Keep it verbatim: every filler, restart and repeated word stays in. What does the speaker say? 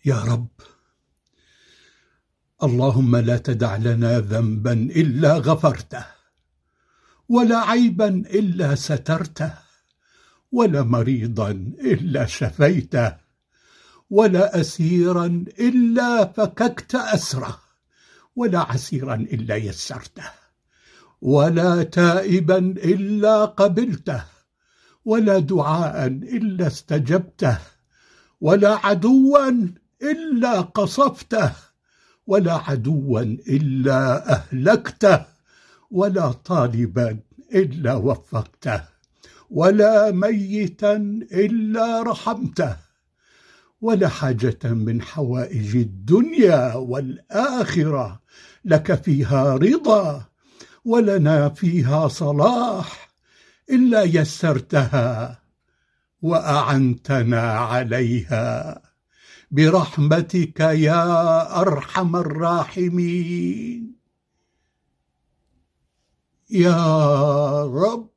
يا رب، اللهم لا تدع لنا ذنبا إلا غفرته، ولا عيبا إلا سترته، ولا مريضا إلا شفيته، ولا أسيرا إلا فككت أسره، ولا عسيرا إلا يسرته، ولا تائبا إلا قبلته، ولا دعاء إلا استجبته، ولا عدوا إلا قصفته، ولا عدوا إلا أهلكته، ولا طالبا إلا وفقته، ولا ميتا إلا رحمته، ولا حاجة من حوائج الدنيا والآخرة لك فيها رضا ولنا فيها صلاح إلا يسرتها وأعنتنا عليها برحمتك يا أرحم الراحمين يا رب.